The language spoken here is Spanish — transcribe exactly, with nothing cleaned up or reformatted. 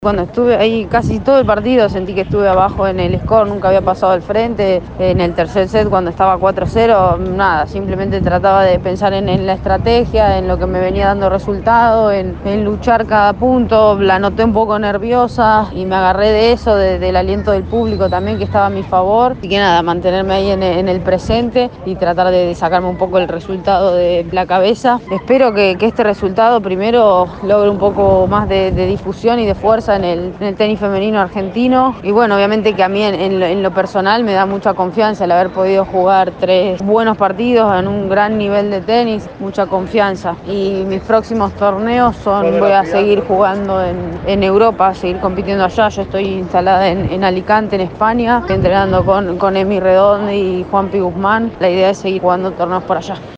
Cuando estuve ahí casi todo el partido sentí que estuve abajo en el score, nunca había pasado al frente. En el tercer set cuando estaba cuatro cero, nada, simplemente trataba de pensar en, en la estrategia, en lo que me venía dando resultado, en, en luchar cada punto. La noté un poco nerviosa y me agarré de eso, de, del aliento del público también que estaba a mi favor. Así que nada, mantenerme ahí en, en el presente y tratar de, de sacarme un poco el resultado de la cabeza. Espero que, que este resultado primero logre un poco más de, de difusión y de fuerza en el, en el tenis femenino argentino. Y bueno, obviamente que a mí en, en, lo, en lo personal me da mucha confianza el haber podido jugar tres buenos partidos en un gran nivel de tenis, mucha confianza. Y mis próximos torneos son, voy a seguir jugando en, en Europa, seguir compitiendo allá. Yo estoy instalada en, en Alicante, en España, entrenando con, con Emi Redondo y Juanpi Guzmán. La idea es seguir jugando torneos por allá.